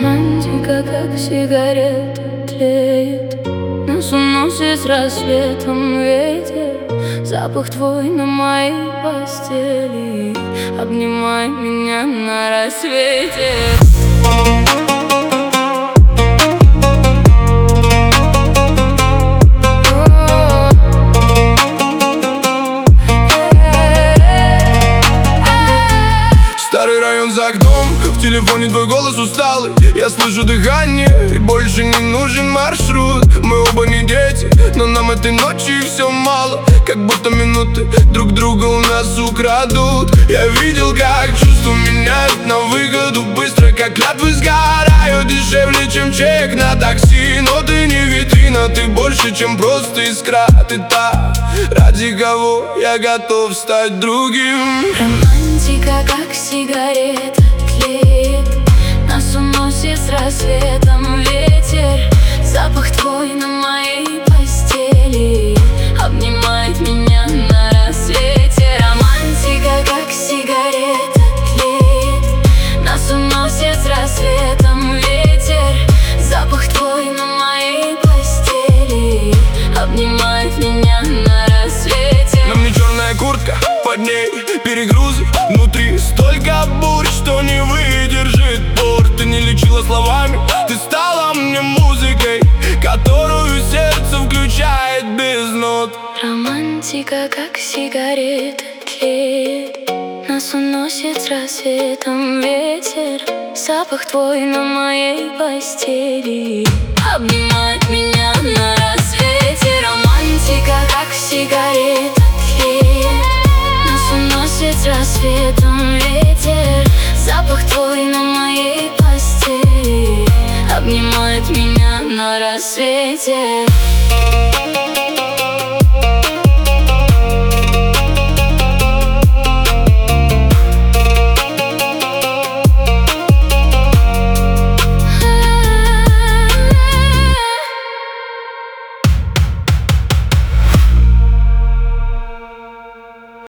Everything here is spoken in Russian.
Романтика, как сигарета, тлеет, нас уносит с рассветом ветер. Запах твой на моей постели, обнимай меня на рассвете. Старый район за окном, в телефоне твой голос усталый. Я слышу дыхание, и больше не нужен маршрут. Мы оба не дети, но нам этой ночи все мало. Как будто минуты друг друга у нас украдут. Я видел, как чувства меняют на выгоду. Быстро, как клятвы сгорают, дешевле, чем чек на такси. Но ты не витрина, ты больше, чем просто искра. Ты та, ради кого я готов стать другим. Романтика, как сигарета, тлеет, нас уносит с рассветом ветер. Запах твой на моей постели, обнимает меня на рассвете. Романтика, как сигарета, тлеет, нас уносит с рассветом ветер. Запах твой на моей постели, обнимает меня на рассвете. На мне черная куртка, под ней перегрузы. Внутри столько бурь, что не выдержит борт. Ты не лечила словами, ты стала мне музыкой, которую сердце включает без нот. Романтика, как сигарета, тлеет, нас уносит с рассветом ветер. Запах твой на моей постели, обнимает меня на рассвете. Романтика, как сигарета, тлеет, нас уносит с рассветом ветер. Запах твой на моей постели, обнимает меня на рассвете.